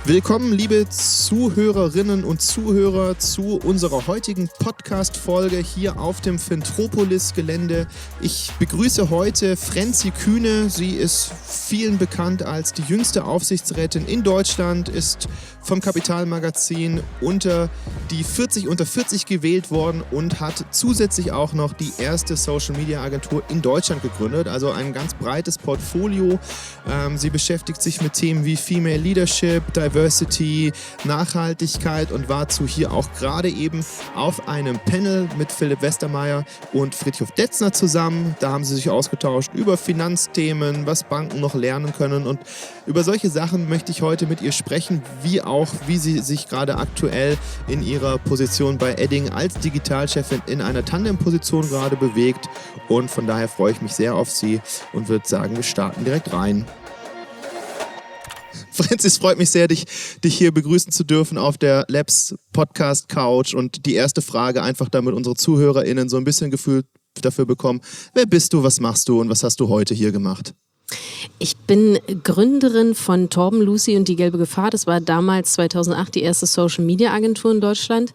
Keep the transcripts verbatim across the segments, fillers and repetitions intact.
Willkommen, liebe Zuhörerinnen und Zuhörer, zu unserer heutigen Podcast-Folge hier auf dem Fintropolis-Gelände. Ich begrüße heute Franzi Kühne. Sie ist vielen bekannt als die jüngste Aufsichtsrätin in Deutschland, ist vom Kapital-Magazin unter die vierzig unter vierzig gewählt worden und hat zusätzlich auch noch die erste Social-Media-Agentur in Deutschland gegründet, also ein ganz breites Portfolio. Ähm, sie beschäftigt sich mit Themen wie Female Leadership, Diversity, Nachhaltigkeit und war zu hier auch gerade eben auf einem Panel mit Philipp Westermeier und Fridtjof Detzner zusammen. Da haben sie sich ausgetauscht über Finanzthemen, was Banken noch lernen können, und über solche Sachen möchte ich heute mit ihr sprechen, wie auch wie sie sich gerade aktuell in ihrer Position bei Edding als Digitalchefin in einer Tandem-Position gerade bewegt, und von daher freue ich mich sehr auf sie und würde sagen, wir starten direkt rein. Franzis, freut mich sehr, dich, dich hier begrüßen zu dürfen auf der Labs Podcast Couch, und die erste Frage einfach, damit unsere ZuhörerInnen so ein bisschen Gefühl dafür bekommen: Wer bist du, was machst du und was hast du heute hier gemacht? Ich bin Gründerin von Torben, Lucy und die Gelbe Gefahr. Das war damals zweitausendacht die erste Social-Media-Agentur in Deutschland,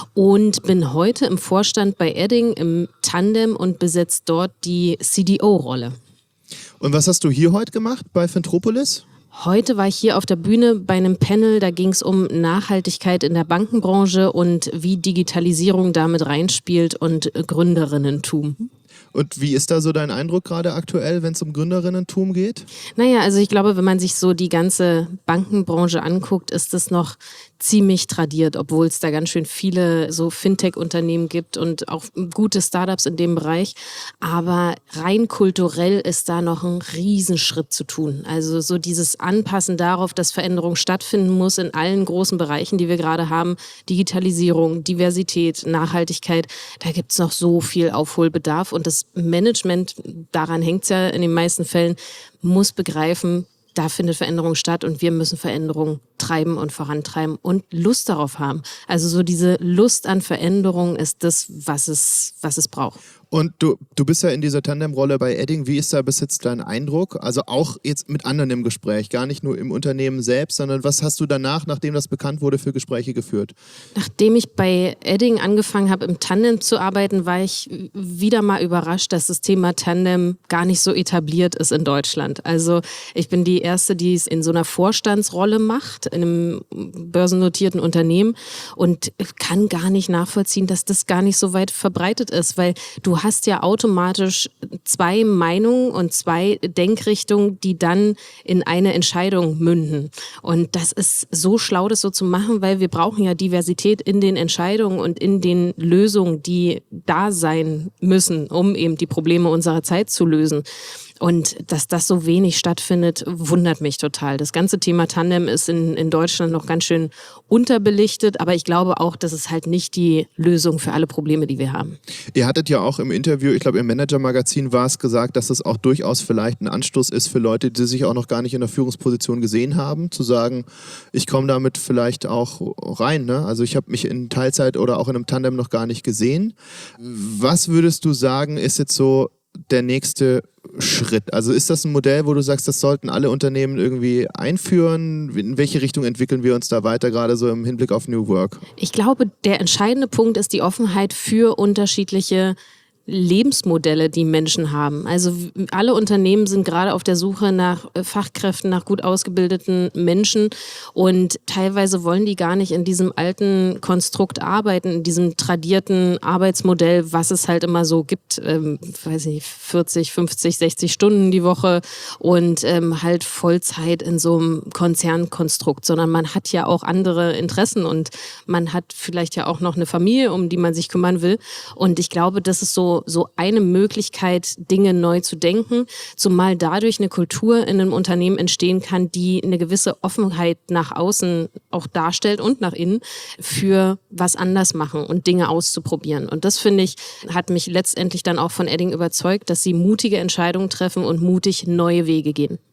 und bin heute im Vorstand bei Edding im Tandem und besetzt dort die C D O-Rolle. Und was hast du hier heute gemacht bei Fintropolis? Heute war ich hier auf der Bühne bei einem Panel, da ging es um Nachhaltigkeit in der Bankenbranche und wie Digitalisierung damit reinspielt und Gründerinnentum. Und wie ist da so dein Eindruck gerade aktuell, wenn es um Gründerinnentum geht? Naja, also ich glaube, wenn man sich so die ganze Bankenbranche anguckt, ist es noch ziemlich tradiert, obwohl es da ganz schön viele so Fintech-Unternehmen gibt und auch gute Startups in dem Bereich. Aber rein kulturell ist da noch ein Riesenschritt zu tun. Also so dieses Anpassen darauf, dass Veränderung stattfinden muss in allen großen Bereichen, die wir gerade haben. Digitalisierung, Diversität, Nachhaltigkeit, da gibt es noch so viel Aufholbedarf. Und das Management, daran hängt es ja in den meisten Fällen, muss begreifen, da findet Veränderung statt und wir müssen Veränderung treiben und vorantreiben und Lust darauf haben. Also so diese Lust an Veränderung ist das, was es, was es braucht. Und du, du bist ja in dieser Tandemrolle bei Edding. Wie ist da bis jetzt dein Eindruck? Also auch jetzt mit anderen im Gespräch, gar nicht nur im Unternehmen selbst, sondern was hast du danach, nachdem das bekannt wurde, für Gespräche geführt? Nachdem ich bei Edding angefangen habe, im Tandem zu arbeiten, war ich wieder mal überrascht, dass das Thema Tandem gar nicht so etabliert ist in Deutschland. Also ich bin die Erste, die es in so einer Vorstandsrolle macht, in einem börsennotierten Unternehmen, und kann gar nicht nachvollziehen, dass das gar nicht so weit verbreitet ist, weil du hast ja automatisch zwei Meinungen und zwei Denkrichtungen, die dann in eine Entscheidung münden. Und das ist so schlau, das so zu machen, weil wir brauchen ja Diversität in den Entscheidungen und in den Lösungen, die da sein müssen, um eben die Probleme unserer Zeit zu lösen. Und dass das so wenig stattfindet, wundert mich total. Das ganze Thema Tandem ist in, in Deutschland noch ganz schön unterbelichtet, aber ich glaube auch, das ist halt nicht die Lösung für alle Probleme, die wir haben. Ihr hattet ja auch im Interview, ich glaube im Manager-Magazin war es gesagt, dass es auch durchaus vielleicht ein Anstoß ist für Leute, die sich auch noch gar nicht in der Führungsposition gesehen haben, zu sagen, ich komme damit vielleicht auch rein. Ne? Also ich habe mich in Teilzeit oder auch in einem Tandem noch gar nicht gesehen. Was würdest du sagen, ist jetzt so der nächste Schritt? Also ist das ein Modell, wo du sagst, das sollten alle Unternehmen irgendwie einführen? In welche Richtung entwickeln wir uns da weiter, gerade so im Hinblick auf New Work? Ich glaube, der entscheidende Punkt ist die Offenheit für unterschiedliche Lebensmodelle, die Menschen haben. Also alle Unternehmen sind gerade auf der Suche nach Fachkräften, nach gut ausgebildeten Menschen, und teilweise wollen die gar nicht in diesem alten Konstrukt arbeiten, in diesem tradierten Arbeitsmodell, was es halt immer so gibt, ähm, weiß nicht, vierzig, fünfzig, sechzig Stunden die Woche und ähm, halt Vollzeit in so einem Konzernkonstrukt, sondern man hat ja auch andere Interessen und man hat vielleicht ja auch noch eine Familie, um die man sich kümmern will, und ich glaube, das ist so so eine Möglichkeit, Dinge neu zu denken, zumal dadurch eine Kultur in einem Unternehmen entstehen kann, die eine gewisse Offenheit nach außen auch darstellt und nach innen für was anders machen und Dinge auszuprobieren. Und das, finde ich, hat mich letztendlich dann auch von Edding überzeugt, dass sie mutige Entscheidungen treffen und mutig neue Wege gehen.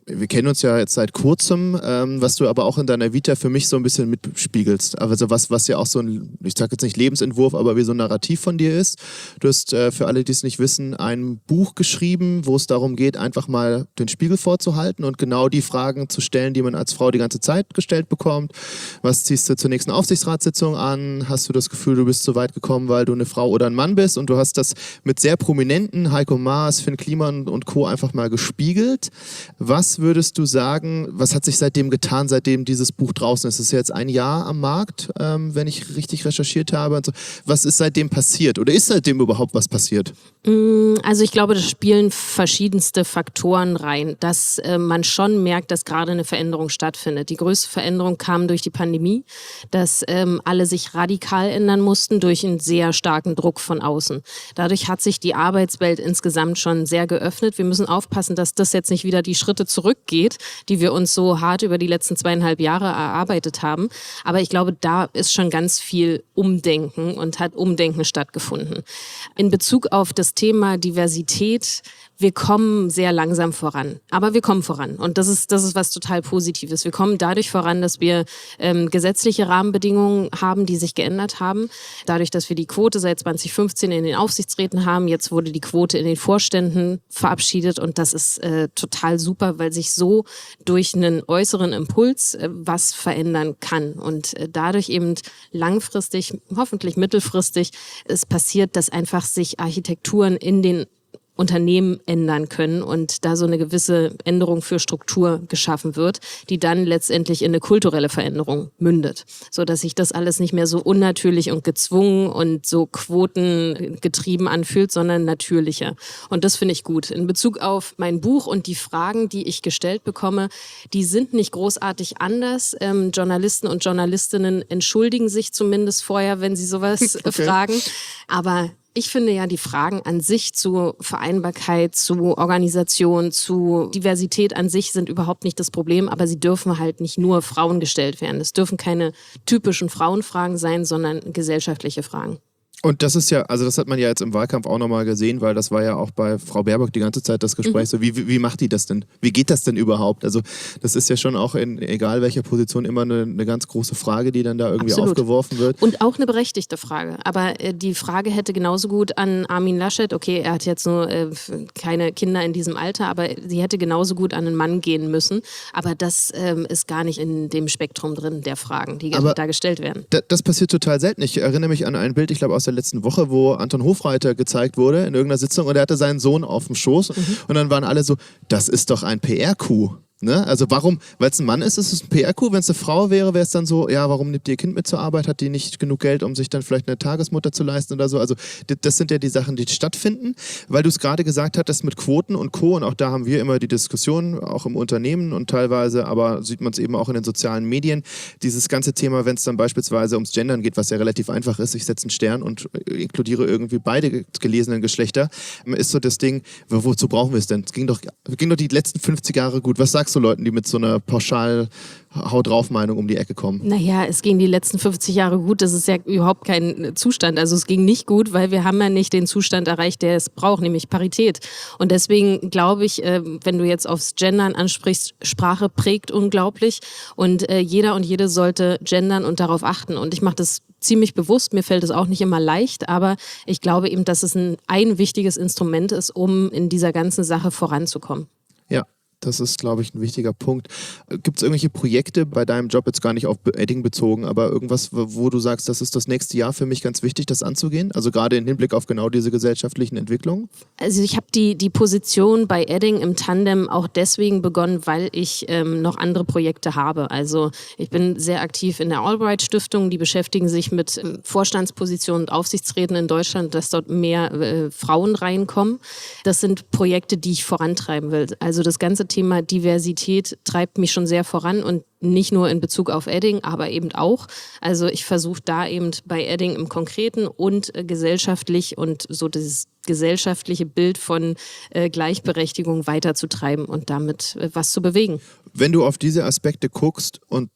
wir kennen uns ja jetzt seit kurzem, ähm, was du aber auch in deiner Vita für mich so ein bisschen mitspiegelst. Also was, was ja auch so ein, ich sage jetzt nicht Lebensentwurf, aber wie so ein Narrativ von dir ist. Du hast äh, für alle, die es nicht wissen, ein Buch geschrieben, wo es darum geht, einfach mal den Spiegel vorzuhalten und genau die Fragen zu stellen, die man als Frau die ganze Zeit gestellt bekommt. Was ziehst du zur nächsten Aufsichtsratssitzung an? Hast du das Gefühl, du bist so weit gekommen, weil du eine Frau oder ein Mann bist? Und du hast das mit sehr prominenten, Heiko Maas, Finn Kliman und Co. einfach mal gespiegelt. Was würdest du sagen, was hat sich seitdem getan, seitdem dieses Buch draußen ist? Es ist jetzt ein Jahr am Markt, ähm, wenn ich richtig recherchiert habe. So. Was ist seitdem passiert? Oder ist seitdem überhaupt was passiert? Also ich glaube, das spielen verschiedenste Faktoren rein, dass äh, man schon merkt, dass gerade eine Veränderung stattfindet. Die größte Veränderung kam durch die Pandemie, dass ähm, alle sich radikal ändern mussten durch einen sehr starken Druck von außen. Dadurch hat sich die Arbeitswelt insgesamt schon sehr geöffnet. Wir müssen aufpassen, dass das jetzt nicht wieder die Schritte zurückgeht, die wir uns so hart über die letzten zweieinhalb Jahre erarbeitet haben. Aber ich glaube, da ist schon ganz viel Umdenken und hat Umdenken stattgefunden. In Bezug auf das Thema Diversität, wir kommen sehr langsam voran, aber wir kommen voran und das ist das ist was total Positives. Wir kommen dadurch voran, dass wir ähm, gesetzliche Rahmenbedingungen haben, die sich geändert haben. Dadurch, dass wir die Quote seit zwanzig fünfzehn in den Aufsichtsräten haben, jetzt wurde die Quote in den Vorständen verabschiedet und das ist äh, total super, weil sich so durch einen äußeren Impuls äh, was verändern kann und äh, dadurch eben langfristig, hoffentlich mittelfristig, es passiert, dass einfach sich Architekturen in den Unternehmen ändern können und da so eine gewisse Änderung für Struktur geschaffen wird, die dann letztendlich in eine kulturelle Veränderung mündet, so dass sich das alles nicht mehr so unnatürlich und gezwungen und so quotengetrieben anfühlt, sondern natürlicher. Und das finde ich gut. In Bezug auf mein Buch und die Fragen, die ich gestellt bekomme, die sind nicht großartig anders. Ähm, Journalisten und Journalistinnen entschuldigen sich zumindest vorher, wenn sie sowas okay. fragen, aber ich finde ja, die Fragen an sich zu Vereinbarkeit, zu Organisation, zu Diversität an sich sind überhaupt nicht das Problem, aber sie dürfen halt nicht nur Frauen gestellt werden. Es dürfen keine typischen Frauenfragen sein, sondern gesellschaftliche Fragen. Und das ist ja, also das hat man ja jetzt im Wahlkampf auch nochmal gesehen, weil das war ja auch bei Frau Baerbock die ganze Zeit das Gespräch, mhm. so wie, wie, wie macht die das denn? Wie geht das denn überhaupt? Also das ist ja schon auch in egal welcher Position immer eine, eine ganz große Frage, die dann da irgendwie Absolut. aufgeworfen wird. Und auch eine berechtigte Frage. Aber äh, die Frage hätte genauso gut an Armin Laschet, okay, er hat jetzt nur äh, keine Kinder in diesem Alter, aber sie hätte genauso gut an einen Mann gehen müssen. Aber das ähm, ist gar nicht in dem Spektrum drin der Fragen, die aber da gestellt werden. Da, das passiert total selten. Ich erinnere mich an ein Bild, ich glaube aus der letzten Woche, wo Anton Hofreiter gezeigt wurde in irgendeiner Sitzung und er hatte seinen Sohn auf dem Schoß mhm. und dann waren alle so, das ist doch ein P R-Coup. Ne? Also warum, weil es ein Mann ist, ist es ein P R-Coup. Wenn es eine Frau wäre, wäre es dann so, ja, warum nimmt ihr Kind mit zur Arbeit? Hat die nicht genug Geld, um sich dann vielleicht eine Tagesmutter zu leisten oder so? Also das sind ja die Sachen, die stattfinden. Weil du es gerade gesagt hattest mit Quoten und Co. Und auch da haben wir immer die Diskussion, auch im Unternehmen und teilweise, aber sieht man es eben auch in den sozialen Medien, dieses ganze Thema, wenn es dann beispielsweise ums Gendern geht, was ja relativ einfach ist, ich setze einen Stern und inkludiere irgendwie beide gelesenen Geschlechter, ist so das Ding, wozu brauchen wir es denn? Es ging doch, ging doch die letzten fünfzig Jahre gut. Was sagst du Leuten, die mit so einer pauschal Haut-drauf-Meinung um die Ecke kommen? Naja, es ging die letzten fünfzig Jahre gut, das ist ja überhaupt kein Zustand. Also es ging nicht gut, weil wir haben ja nicht den Zustand erreicht, der es braucht, nämlich Parität. Und deswegen glaube ich, wenn du jetzt aufs Gendern ansprichst, Sprache prägt unglaublich und jeder und jede sollte gendern und darauf achten. Und ich mache das ziemlich bewusst, mir fällt es auch nicht immer leicht, aber ich glaube eben, dass es ein, ein wichtiges Instrument ist, um in dieser ganzen Sache voranzukommen. Ja. Das ist, glaube ich, ein wichtiger Punkt. Gibt es irgendwelche Projekte bei deinem Job, jetzt gar nicht auf Edding bezogen, aber irgendwas, wo du sagst, das ist das nächste Jahr für mich ganz wichtig, das anzugehen? Also gerade im Hinblick auf genau diese gesellschaftlichen Entwicklungen? Also ich habe die, die Position bei Edding im Tandem auch deswegen begonnen, weil ich ähm, noch andere Projekte habe. Also ich bin sehr aktiv in der Albright Stiftung, die beschäftigen sich mit ähm, Vorstandspositionen und Aufsichtsräten in Deutschland, dass dort mehr äh, Frauen reinkommen. Das sind Projekte, die ich vorantreiben will. Also das ganze Thema Diversität treibt mich schon sehr voran und nicht nur in Bezug auf Edding, aber eben auch. Also ich versuche da eben bei Edding im Konkreten und äh, gesellschaftlich und so dieses gesellschaftliche Bild von äh, Gleichberechtigung weiterzutreiben und damit äh, was zu bewegen. Wenn du auf diese Aspekte guckst und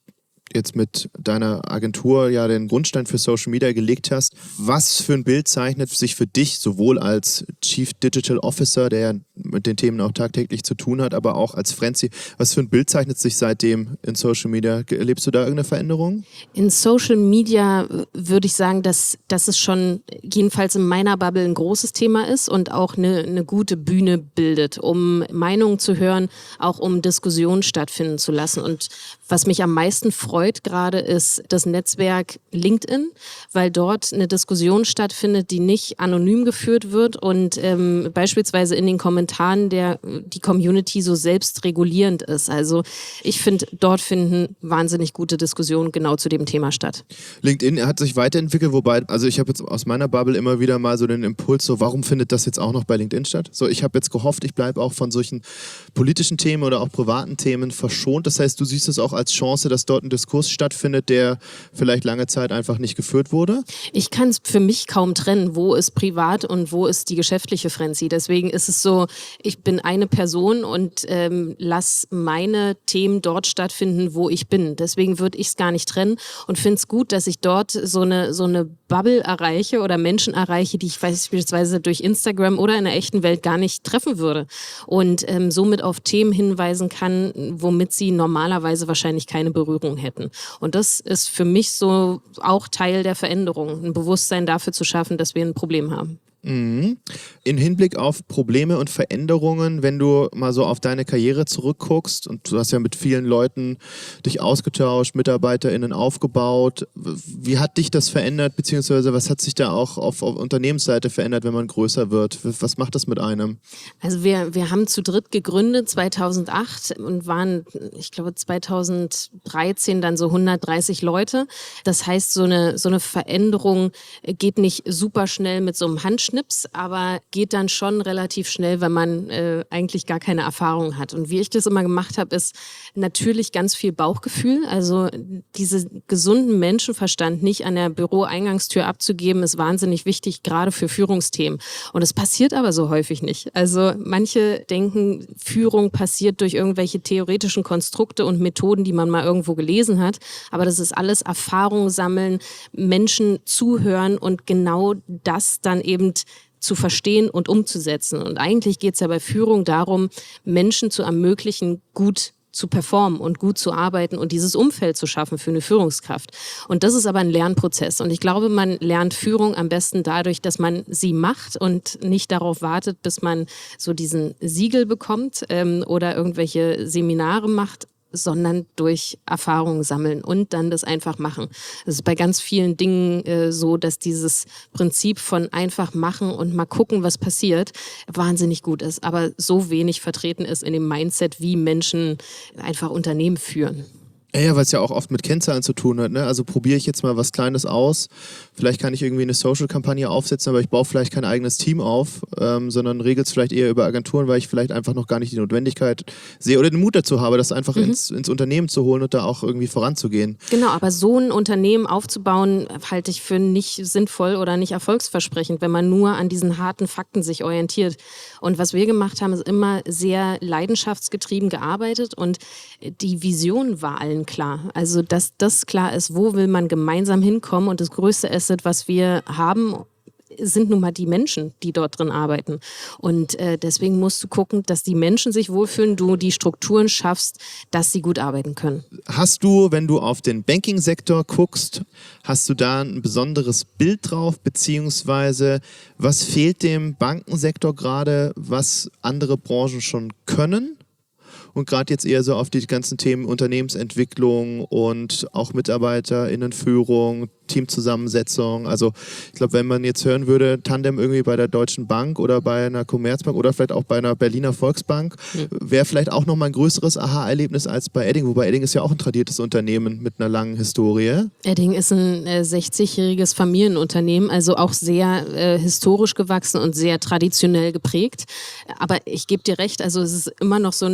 jetzt mit deiner Agentur ja den Grundstein für Social Media gelegt hast. Was für ein Bild zeichnet sich für dich sowohl als Chief Digital Officer, der ja mit den Themen auch tagtäglich zu tun hat, aber auch als Frenzy, was für ein Bild zeichnet sich seitdem in Social Media? Erlebst du da irgendeine Veränderung? In Social Media würde ich sagen, dass, dass es schon jedenfalls in meiner Bubble ein großes Thema ist und auch eine, eine gute Bühne bildet, um Meinungen zu hören, auch um Diskussionen stattfinden zu lassen. Und was mich am meisten freut gerade ist das Netzwerk LinkedIn, weil dort eine Diskussion stattfindet, die nicht anonym geführt wird und ähm, beispielsweise in den Kommentaren der die Community so selbstregulierend ist. Also ich finde, dort finden wahnsinnig gute Diskussionen genau zu dem Thema statt. LinkedIn hat sich weiterentwickelt, wobei, also ich habe jetzt aus meiner Bubble immer wieder mal so den Impuls, so warum findet das jetzt auch noch bei LinkedIn statt? So, ich habe jetzt gehofft, ich bleibe auch von solchen politischen Themen oder auch privaten Themen verschont. Das heißt, du siehst es auch als Chance, dass dort ein Diskurs stattfindet, der vielleicht lange Zeit einfach nicht geführt wurde? Ich kann es für mich kaum trennen, wo ist privat und wo ist die geschäftliche Frenzy. Deswegen ist es so, ich bin eine Person und ähm, lass meine Themen dort stattfinden, wo ich bin. Deswegen würde ich es gar nicht trennen und finde es gut, dass ich dort so eine, so eine Bubble erreiche oder Menschen erreiche, die ich beispielsweise durch Instagram oder in der echten Welt gar nicht treffen würde. Und ähm, somit auf Themen hinweisen kann, womit sie normalerweise wahrscheinlich keine Berührung hätten. Und das ist für mich so auch Teil der Veränderung, ein Bewusstsein dafür zu schaffen, dass wir ein Problem haben. Mhm. In Hinblick auf Probleme und Veränderungen, wenn du mal so auf deine Karriere zurückguckst und du hast ja mit vielen Leuten dich ausgetauscht, MitarbeiterInnen aufgebaut, wie hat dich das verändert, beziehungsweise was hat sich da auch auf, auf Unternehmensseite verändert, wenn man größer wird? Was macht das mit einem? Also wir, wir haben zu dritt gegründet zweitausendacht und waren, ich glaube zweitausenddreizehn dann so hundertdreißig Leute. Das heißt, so eine, so eine Veränderung geht nicht super schnell mit so einem Handschnitt, aber geht dann schon relativ schnell, wenn man äh, eigentlich gar keine Erfahrung hat. Und wie ich das immer gemacht habe, ist natürlich ganz viel Bauchgefühl. Also diesen gesunden Menschenverstand nicht an der Büroeingangstür abzugeben, ist wahnsinnig wichtig, gerade für Führungsthemen. Und es passiert aber so häufig nicht. Also manche denken, Führung passiert durch irgendwelche theoretischen Konstrukte und Methoden, die man mal irgendwo gelesen hat. Aber das ist alles Erfahrung sammeln, Menschen zuhören und genau das dann eben zu verstehen und umzusetzen. Und eigentlich geht es ja bei Führung darum, Menschen zu ermöglichen, gut zu performen und gut zu arbeiten und dieses Umfeld zu schaffen für eine Führungskraft. Und das ist aber ein Lernprozess. Und ich glaube, man lernt Führung am besten dadurch, dass man sie macht und nicht darauf wartet, bis man so diesen Siegel bekommt ähm, oder irgendwelche Seminare macht, sondern durch Erfahrungen sammeln und dann das einfach machen. Es ist bei ganz vielen Dingen äh, so, dass dieses Prinzip von einfach machen und mal gucken, was passiert, wahnsinnig gut ist, aber so wenig vertreten ist in dem Mindset, wie Menschen einfach Unternehmen führen. Ja, ja, weil es ja auch oft mit Kennzahlen zu tun hat. Ne? Also probiere ich jetzt mal was Kleines aus. Vielleicht kann ich irgendwie eine Social-Kampagne aufsetzen, aber ich baue vielleicht kein eigenes Team auf, ähm, sondern regel es vielleicht eher über Agenturen, weil ich vielleicht einfach noch gar nicht die Notwendigkeit sehe oder den Mut dazu habe, das einfach mhm. ins, ins Unternehmen zu holen und da auch irgendwie voranzugehen. Genau, aber so ein Unternehmen aufzubauen, halte ich für nicht sinnvoll oder nicht erfolgsversprechend, wenn man nur an diesen harten Fakten sich orientiert. Und was wir gemacht haben, ist immer sehr leidenschaftsgetrieben gearbeitet und die Vision war allen klar. Also, dass das klar ist, wo will man gemeinsam hinkommen und das größte Asset, was wir haben, sind nun mal die Menschen, die dort drin arbeiten. Und äh, deswegen musst du gucken, dass die Menschen sich wohlfühlen, du die Strukturen schaffst, dass sie gut arbeiten können. Hast du, wenn du auf den Banking-Sektor guckst, hast du da ein besonderes Bild drauf, beziehungsweise was fehlt dem Bankensektor gerade, was andere Branchen schon können? Und gerade jetzt eher so auf die ganzen Themen Unternehmensentwicklung und auch MitarbeiterInnenführung, Teamzusammensetzung. Also ich glaube, wenn man jetzt hören würde, Tandem irgendwie bei der Deutschen Bank oder bei einer Commerzbank oder vielleicht auch bei einer Berliner Volksbank, mhm. wäre vielleicht auch nochmal ein größeres Aha-Erlebnis als bei Edding. Wobei Edding ist ja auch ein tradiertes Unternehmen mit einer langen Historie. Edding ist ein äh, sechzigjähriges Familienunternehmen, also auch sehr äh, historisch gewachsen und sehr traditionell geprägt. Aber ich gebe dir recht, also es ist immer noch so ein, so ein gewisses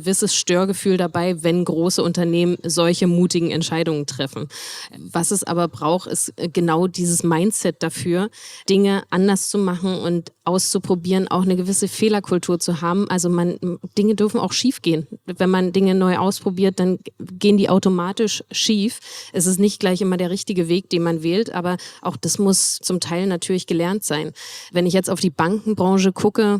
gewisses Störgefühl dabei, wenn große Unternehmen solche mutigen Entscheidungen treffen. Was es aber braucht, ist genau dieses Mindset dafür, Dinge anders zu machen und auszuprobieren, auch eine gewisse Fehlerkultur zu haben. Also man, Dinge dürfen auch schief gehen. Wenn man Dinge neu ausprobiert, dann gehen die automatisch schief. Es ist nicht gleich immer der richtige Weg, den man wählt, aber auch das muss zum Teil natürlich gelernt sein. Wenn ich jetzt auf die Bankenbranche gucke,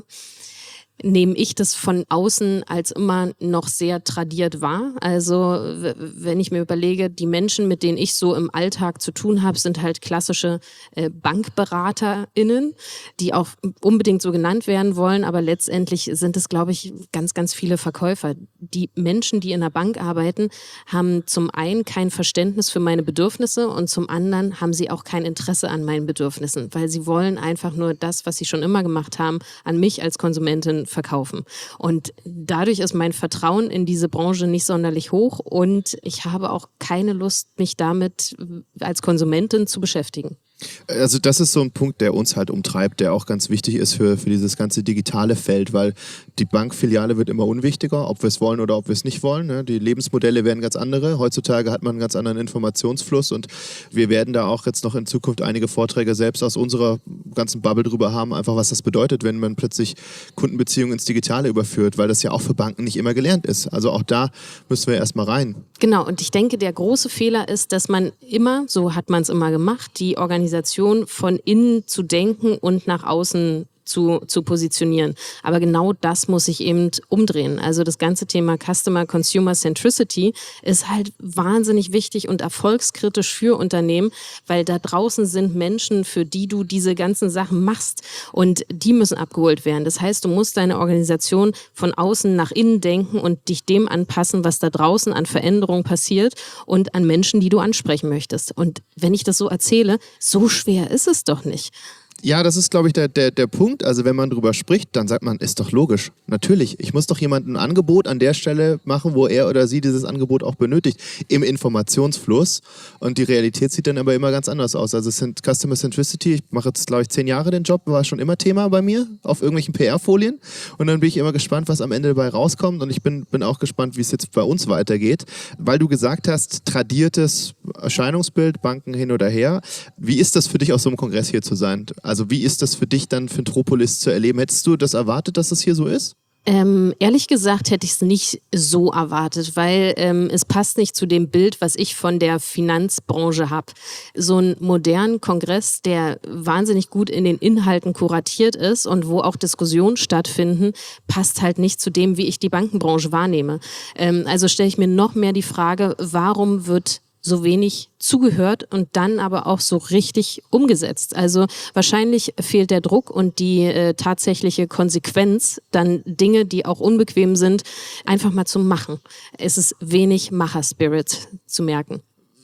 nehme ich das von außen als immer noch sehr tradiert wahr. Also w- wenn ich mir überlege, die Menschen, mit denen ich so im Alltag zu tun habe, sind halt klassische äh, BankberaterInnen, die auch unbedingt so genannt werden wollen, aber letztendlich sind es, glaube ich, ganz, ganz viele Verkäufer. Die Menschen, die in der Bank arbeiten, haben zum einen kein Verständnis für meine Bedürfnisse und zum anderen haben sie auch kein Interesse an meinen Bedürfnissen, weil sie wollen einfach nur das, was sie schon immer gemacht haben, an mich als Konsumentin verkaufen. Und dadurch ist mein Vertrauen in diese Branche nicht sonderlich hoch und ich habe auch keine Lust, mich damit als Konsumentin zu beschäftigen. Also das ist so ein Punkt, der uns halt umtreibt, der auch ganz wichtig ist für, für dieses ganze digitale Feld, weil die Bankfiliale wird immer unwichtiger, ob wir es wollen oder ob wir es nicht wollen. Ne? Die Lebensmodelle werden ganz andere. Heutzutage hat man einen ganz anderen Informationsfluss und wir werden da auch jetzt noch in Zukunft einige Vorträge selbst aus unserer ganzen Bubble drüber haben, einfach was das bedeutet, wenn man plötzlich Kundenbeziehungen ins Digitale überführt, weil das ja auch für Banken nicht immer gelernt ist. Also auch da müssen wir erstmal rein. Genau, und ich denke, der große Fehler ist, dass man immer, so hat man es immer gemacht, die Organisation von innen zu denken und nach außen zu, zu positionieren. Aber genau das muss sich eben umdrehen. Also das ganze Thema Customer Consumer Centricity ist halt wahnsinnig wichtig und erfolgskritisch für Unternehmen, weil da draußen sind Menschen, für die du diese ganzen Sachen machst und die müssen abgeholt werden. Das heißt, du musst deine Organisation von außen nach innen denken und dich dem anpassen, was da draußen an Veränderungen passiert und an Menschen, die du ansprechen möchtest. Und wenn ich das so erzähle, so schwer ist es doch nicht. Ja, das ist, glaube ich, der, der, der Punkt. Also wenn man drüber spricht, dann sagt man, ist doch logisch. Natürlich, ich muss doch jemandem ein Angebot an der Stelle machen, wo er oder sie dieses Angebot auch benötigt, im Informationsfluss. Und die Realität sieht dann aber immer ganz anders aus. Also es sind Customer Centricity, ich mache jetzt, glaube ich, zehn Jahre den Job, war schon immer Thema bei mir, auf irgendwelchen P R-Folien. Und dann bin ich immer gespannt, was am Ende dabei rauskommt. Und ich bin, bin auch gespannt, wie es jetzt bei uns weitergeht. Weil du gesagt hast, tradiertes Erscheinungsbild, Banken hin oder her. Wie ist das für dich, auf so einem Kongress hier zu sein? Also wie ist das für dich dann, Fintropolis zu erleben? Hättest du das erwartet, dass das hier so ist? Ähm, ehrlich gesagt hätte ich es nicht so erwartet, weil ähm, es passt nicht zu dem Bild, was ich von der Finanzbranche habe. So ein modernen Kongress, der wahnsinnig gut in den Inhalten kuratiert ist und wo auch Diskussionen stattfinden, passt halt nicht zu dem, wie ich die Bankenbranche wahrnehme. Ähm, also stelle ich mir noch mehr die Frage, warum wird so wenig zugehört und dann aber auch so richtig umgesetzt. Also wahrscheinlich fehlt der Druck und die äh, tatsächliche Konsequenz, dann Dinge, die auch unbequem sind, einfach mal zu machen. Es ist wenig Macher-Spirit zu merken.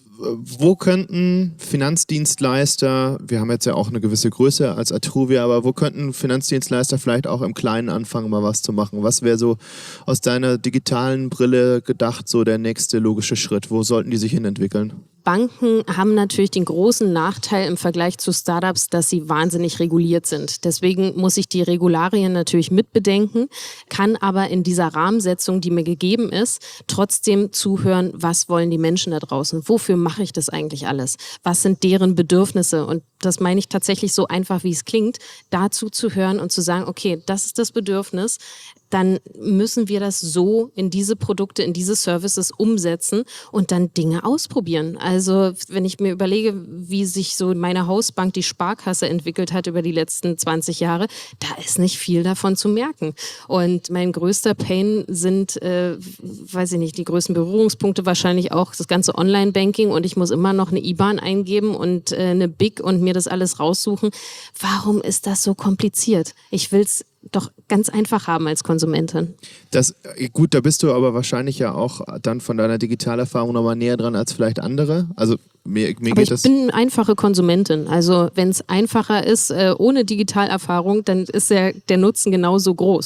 Wo könnten Finanzdienstleister, wir haben jetzt ja auch eine gewisse Größe als Atruvia, aber wo könnten Finanzdienstleister vielleicht auch im Kleinen anfangen, mal was zu machen? Was wäre so aus deiner digitalen Brille gedacht, so der nächste logische Schritt? Wo sollten die sich hin entwickeln? Banken haben natürlich den großen Nachteil im Vergleich zu Startups, dass sie wahnsinnig reguliert sind. Deswegen muss ich die Regularien natürlich mitbedenken, kann aber in dieser Rahmensetzung, die mir gegeben ist, trotzdem zuhören, was wollen die Menschen da draußen? Wofür mache ich das eigentlich alles? Was sind deren Bedürfnisse? Und das meine ich tatsächlich so einfach, wie es klingt, dazu zu hören und zu sagen, okay, das ist das Bedürfnis, dann müssen wir das so in diese Produkte, in diese Services umsetzen und dann Dinge ausprobieren. Also wenn ich mir überlege, wie sich so meine Hausbank, die Sparkasse, entwickelt hat über die letzten zwanzig Jahre, da ist nicht viel davon zu merken. Und mein größter Pain sind, äh, weiß ich nicht, die größten Berührungspunkte wahrscheinlich auch das ganze Online-Banking und ich muss immer noch eine I B A N eingeben und äh, eine B I C und mir das alles raussuchen. Warum ist das so kompliziert? Ich will's doch ganz einfach haben als Konsumentin. Das, gut, da bist du aber wahrscheinlich ja auch dann von deiner Digitalerfahrung nochmal näher dran als vielleicht andere. Also mir, mir aber geht ich das. bin eine einfache Konsumentin. Also wenn es einfacher ist, äh, ohne Digitalerfahrung, dann ist der, der Nutzen genauso groß.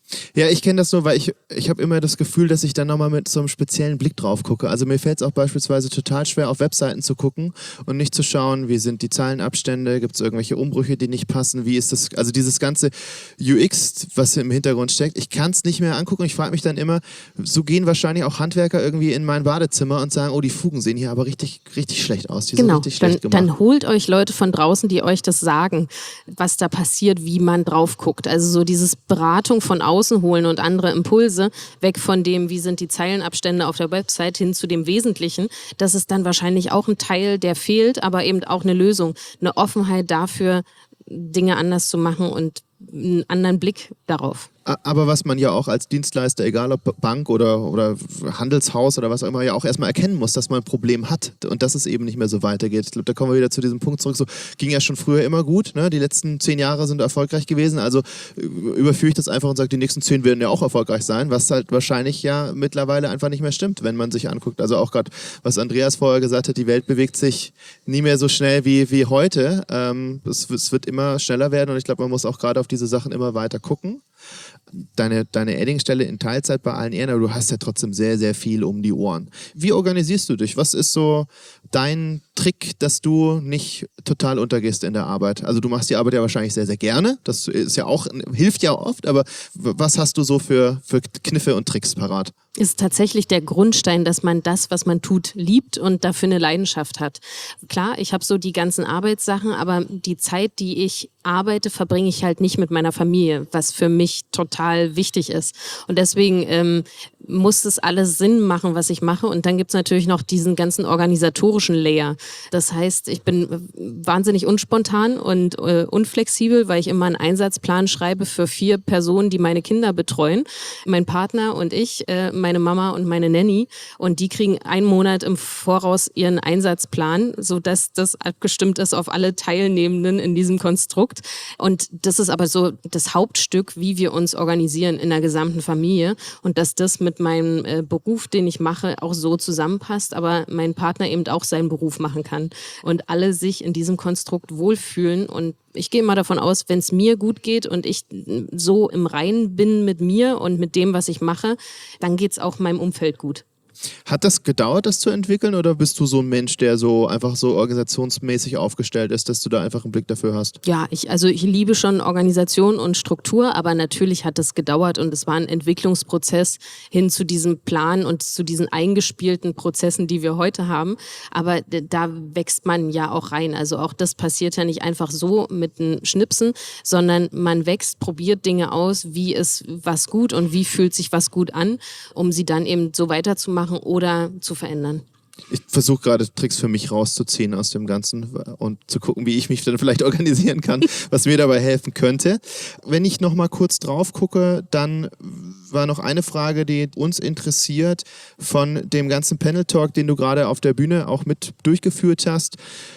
Ja, ich kenne das nur, weil ich, ich habe immer das Gefühl, dass ich dann nochmal mit so einem speziellen Blick drauf gucke. Also mir fällt es auch beispielsweise total schwer, auf Webseiten zu gucken und nicht zu schauen, wie sind die Zeilenabstände, gibt es irgendwelche Umbrüche, die nicht passen, wie ist das, also dieses ganze U X, was im Hintergrund steckt, ich kann es nicht mehr angucken. Ich frage mich dann immer, so gehen wahrscheinlich auch Handwerker irgendwie in mein Badezimmer und sagen, oh, die Fugen sehen hier aber richtig, richtig schlecht aus. Die genau, sind richtig schlecht dann, gemacht. dann holt euch Leute von draußen, die euch das sagen, was da passiert, wie man drauf guckt. Also so dieses Beratung von außen holen und andere Impulse, weg von dem, wie sind die Zeilenabstände auf der Website, hin zu dem Wesentlichen. Das ist dann wahrscheinlich auch ein Teil, der fehlt, aber eben auch eine Lösung. Eine Offenheit dafür, Dinge anders zu machen und einen anderen Blick darauf. Aber was man ja auch als Dienstleister, egal ob Bank oder, oder Handelshaus oder was auch immer, ja auch erstmal erkennen muss, dass man ein Problem hat und dass es eben nicht mehr so weitergeht. Ich glaube, da kommen wir wieder zu diesem Punkt zurück. So ging ja schon früher immer gut. Ne? Die letzten zehn Jahre sind erfolgreich gewesen. Also überführe ich das einfach und sage, die nächsten zehn werden ja auch erfolgreich sein, was halt wahrscheinlich ja mittlerweile einfach nicht mehr stimmt, wenn man sich anguckt. Also auch gerade, was Andreas vorher gesagt hat, die Welt bewegt sich nie mehr so schnell wie, wie heute. Ähm, es, es wird immer schneller werden und ich glaube, man muss auch gerade auf diese Sachen immer weiter gucken. Deine, deine Edding-Stelle in Teilzeit bei allen Ehren, aber du hast ja trotzdem sehr, sehr viel um die Ohren. Wie organisierst du dich? Was ist so dein Trick, dass du nicht total untergehst in der Arbeit? Also du machst die Arbeit ja wahrscheinlich sehr, sehr gerne. Das ist ja auch, hilft ja oft, aber was hast du so für, für Kniffe und Tricks parat? Ist tatsächlich der Grundstein, dass man das, was man tut, liebt und dafür eine Leidenschaft hat. Klar, ich habe so die ganzen Arbeitssachen, aber die Zeit, die ich arbeite, verbringe ich halt nicht mit meiner Familie, was für mich total wichtig ist. Und deswegen ähm, muss es alles Sinn machen, was ich mache. Und dann gibt's natürlich noch diesen ganzen organisatorischen Layer. Das heißt, ich bin wahnsinnig unspontan und äh, unflexibel, weil ich immer einen Einsatzplan schreibe für vier Personen, die meine Kinder betreuen. Mein Partner und ich, äh, meine Mama und meine Nanny. Und die kriegen einen Monat im Voraus ihren Einsatzplan, sodass das abgestimmt ist auf alle Teilnehmenden in diesem Konstrukt. Und das ist aber so das Hauptstück, wie wir uns organisieren in der gesamten Familie. Und dass das mit meinem äh, Beruf, den ich mache, auch so zusammenpasst, aber mein Partner eben auch seinen Beruf machen kann. Und alle sich in diesem Konstrukt wohlfühlen. Und ich gehe mal davon aus, wenn es mir gut geht und ich so im Reinen bin mit mir und mit dem, was ich mache, dann geht es auch meinem Umfeld gut. Hat das gedauert, das zu entwickeln, oder bist du so ein Mensch, der so einfach so organisationsmäßig aufgestellt ist, dass du da einfach einen Blick dafür hast? Ja, ich, also ich liebe schon Organisation und Struktur, aber natürlich hat es gedauert und es war ein Entwicklungsprozess hin zu diesem Plan und zu diesen eingespielten Prozessen, die wir heute haben. Aber da wächst man ja auch rein. Also auch das passiert ja nicht einfach so mit einem Schnipsen, sondern man wächst, probiert Dinge aus, wie ist was gut und wie fühlt sich was gut an, um sie dann eben so weiterzumachen oder zu verändern. Ich versuche gerade Tricks für mich rauszuziehen aus dem Ganzen und zu gucken, wie ich mich dann vielleicht organisieren kann, was mir dabei helfen könnte. Wenn ich noch mal kurz drauf gucke, dann war noch eine Frage, die uns interessiert von dem ganzen Panel-Talk, den du gerade auf der Bühne auch mit durchgeführt hast.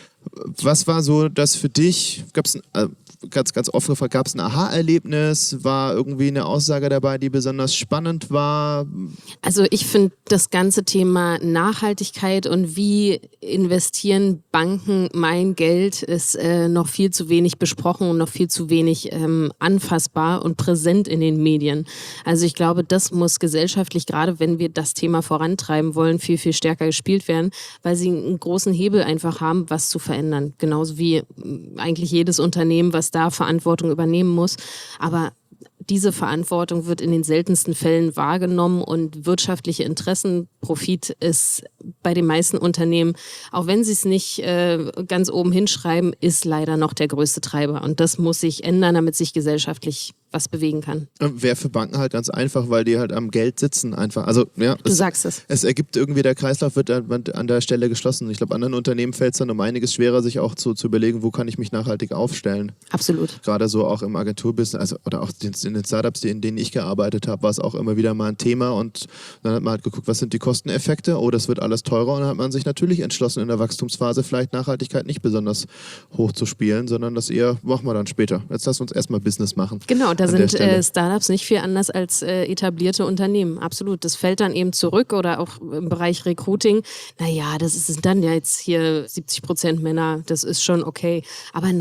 Was war so das für dich? Gab's ein, äh, ganz, ganz offen gefragt, gab es ein Aha-Erlebnis? War irgendwie eine Aussage dabei, die besonders spannend war? Also ich finde das ganze Thema Nachhaltigkeit und wie investieren Banken mein Geld ist äh, noch viel zu wenig besprochen und noch viel zu wenig ähm, anfassbar und präsent in den Medien. Also ich glaube, das muss gesellschaftlich, gerade wenn wir das Thema vorantreiben wollen, viel, viel stärker gespielt werden, weil sie einen großen Hebel einfach haben, was zu verändern. Genauso wie eigentlich jedes Unternehmen, was da Verantwortung übernehmen muss. Aber diese Verantwortung wird in den seltensten Fällen wahrgenommen und wirtschaftliche Interessen, Profit ist bei den meisten Unternehmen, auch wenn sie es nicht äh, ganz oben hinschreiben, ist leider noch der größte Treiber. Und das muss sich ändern, damit sich gesellschaftlich was bewegen kann. Wäre für Banken halt ganz einfach, weil die halt am Geld sitzen einfach. Also, ja, du es, sagst es. Es ergibt irgendwie, der Kreislauf wird an der Stelle geschlossen. Ich glaube, anderen Unternehmen fällt es dann um einiges schwerer, sich auch zu, zu überlegen, wo kann ich mich nachhaltig aufstellen. Absolut. Gerade so auch im Agenturbusiness, also, oder auch in den Startups, in denen ich gearbeitet habe, war es auch immer wieder mal ein Thema und dann hat man halt geguckt, was sind die Kosteneffekte? Oh, das wird alles teurer und dann hat man sich natürlich entschlossen, in der Wachstumsphase vielleicht Nachhaltigkeit nicht besonders hoch zu spielen, sondern das eher, machen wir dann später. Jetzt lass uns erstmal Business machen. Genau, da sind äh, Startups nicht viel anders als äh, etablierte Unternehmen. Absolut. Das fällt dann eben zurück oder auch im Bereich Recruiting. Naja, das ist dann ja jetzt hier siebzig Prozent Männer, das ist schon okay. Aber nein,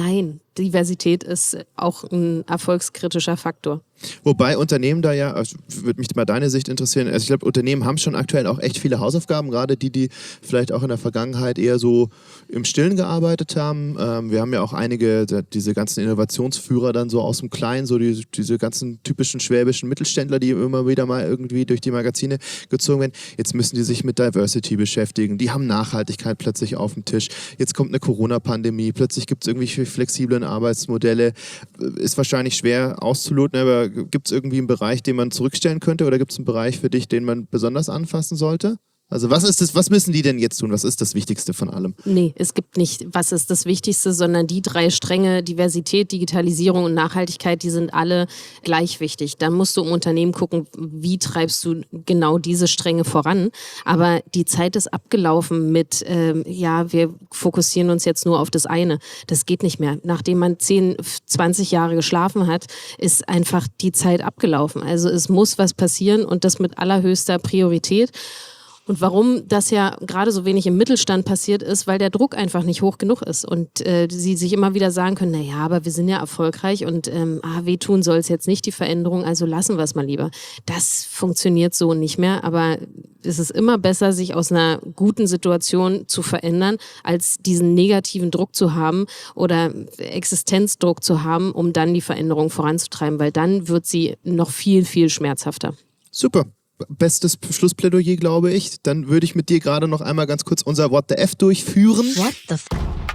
Diversität ist auch ein erfolgskritischer Faktor. Wobei Unternehmen da ja, also würde mich mal deine Sicht interessieren, also ich glaube, Unternehmen haben schon aktuell auch echt viele Hausaufgaben, gerade die, die vielleicht auch in der Vergangenheit eher so im Stillen gearbeitet haben. Ähm, wir haben ja auch einige, diese ganzen Innovationsführer dann so aus dem Kleinen, so die, diese ganzen typischen schwäbischen Mittelständler, die immer wieder mal irgendwie durch die Magazine gezogen werden. Jetzt müssen die sich mit Diversity beschäftigen, die haben Nachhaltigkeit plötzlich auf dem Tisch. Jetzt kommt eine Corona-Pandemie, plötzlich gibt es irgendwie flexible Arbeitsmodelle. Ist wahrscheinlich schwer auszuloten, aber gibt es irgendwie einen Bereich, den man zurückstellen könnte, oder gibt es einen Bereich für dich, den man besonders anfassen sollte? Also was ist das, was müssen die denn jetzt tun? Was ist das Wichtigste von allem? Nee, es gibt nicht, was ist das Wichtigste, sondern die drei Stränge, Diversität, Digitalisierung und Nachhaltigkeit, die sind alle gleich wichtig. Da musst du im Unternehmen gucken, wie treibst du genau diese Stränge voran. Aber die Zeit ist abgelaufen mit, ähm, ja, wir fokussieren uns jetzt nur auf das eine. Das geht nicht mehr. Nachdem man zehn, zwanzig Jahre geschlafen hat, ist einfach die Zeit abgelaufen. Also es muss was passieren und das mit allerhöchster Priorität. Und warum das ja gerade so wenig im Mittelstand passiert ist, weil der Druck einfach nicht hoch genug ist und äh, sie sich immer wieder sagen können, naja, aber wir sind ja erfolgreich und ähm, ah, wehtun soll es jetzt nicht, die Veränderung, also lassen wir es mal lieber. Das funktioniert so nicht mehr, aber es ist immer besser, sich aus einer guten Situation zu verändern, als diesen negativen Druck zu haben oder Existenzdruck zu haben, um dann die Veränderung voranzutreiben, weil dann wird sie noch viel, viel schmerzhafter. Super. Bestes Schlussplädoyer, glaube ich. Dann würde ich mit dir gerade noch einmal ganz kurz unser What the F durchführen. What the F?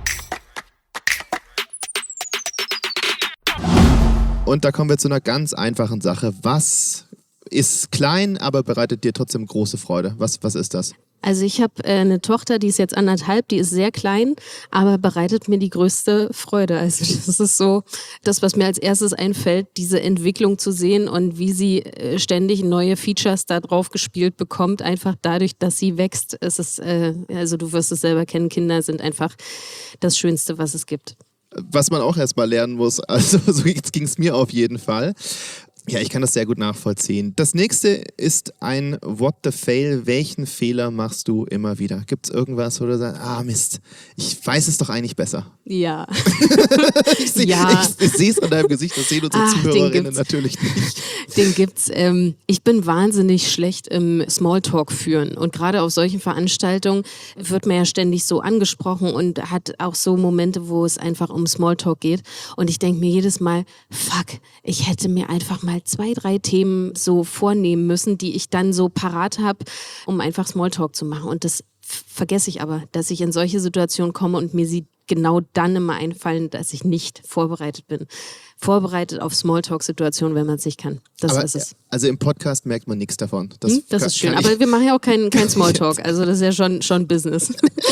Und da kommen wir zu einer ganz einfachen Sache. Was ist klein, aber bereitet dir trotzdem große Freude? Was, was ist das? Also ich habe äh, eine Tochter, die ist jetzt anderthalb, die ist sehr klein, aber bereitet mir die größte Freude. Also das ist so das, was mir als erstes einfällt, diese Entwicklung zu sehen und wie sie äh, ständig neue Features da drauf gespielt bekommt, einfach dadurch, dass sie wächst. Es ist, äh, also du wirst es selber kennen, Kinder sind einfach das Schönste, was es gibt. Was man auch erst mal lernen muss, also so ging es mir auf jeden Fall. Ja, ich kann das sehr gut nachvollziehen. Das nächste ist ein What the Fail. Welchen Fehler machst du immer wieder? Gibt es irgendwas, wo du sagst, ah Mist, ich weiß es doch eigentlich besser? Ja. ich sehe ja. ich, ich sehe es an deinem Gesicht, das sehen unsere Ach, Zuhörerinnen natürlich nicht. Den gibt's. Ähm, ich bin wahnsinnig schlecht im Smalltalk führen und gerade auf solchen Veranstaltungen wird man ja ständig so angesprochen und hat auch so Momente, wo es einfach um Smalltalk geht und ich denke mir jedes Mal, fuck, ich hätte mir einfach mal zwei, drei Themen so vornehmen müssen, die ich dann so parat habe, um einfach Smalltalk zu machen. Und das vergesse ich aber, dass ich in solche Situationen komme und mir sie genau dann immer einfallen, dass ich nicht vorbereitet bin. Vorbereitet auf Smalltalk-Situationen, wenn man es nicht kann. Das aber, ist es. Also im Podcast merkt man nichts davon. Das, hm, das kann, ist schön. Aber wir machen ja auch keinen kein Smalltalk. Also das ist ja schon, schon Business.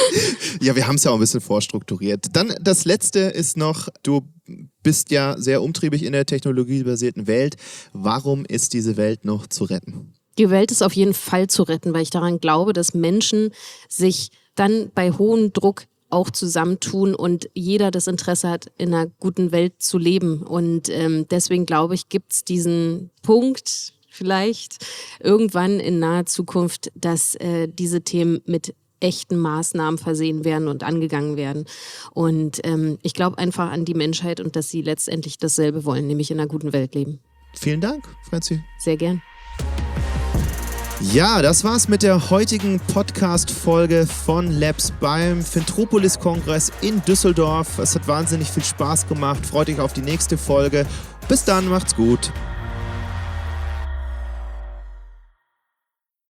Ja, wir haben es ja auch ein bisschen vorstrukturiert. Dann das Letzte ist noch, du bist ja sehr umtriebig in der technologiebasierten Welt. Warum ist diese Welt noch zu retten? Die Welt ist auf jeden Fall zu retten, weil ich daran glaube, dass Menschen sich dann bei hohem Druck auch zusammentun und jeder das Interesse hat, in einer guten Welt zu leben. Und ähm, deswegen glaube ich, gibt es diesen Punkt vielleicht irgendwann in naher Zukunft, dass äh, diese Themen mit echten Maßnahmen versehen werden und angegangen werden. Und ähm, ich glaube einfach an die Menschheit und dass sie letztendlich dasselbe wollen, nämlich in einer guten Welt leben. Vielen Dank, Franzi. Sehr gern. Ja, das war's mit der heutigen Podcast-Folge von Labs beim Fintropolis-Kongress in Düsseldorf. Es hat wahnsinnig viel Spaß gemacht. Freut euch auf die nächste Folge. Bis dann, macht's gut.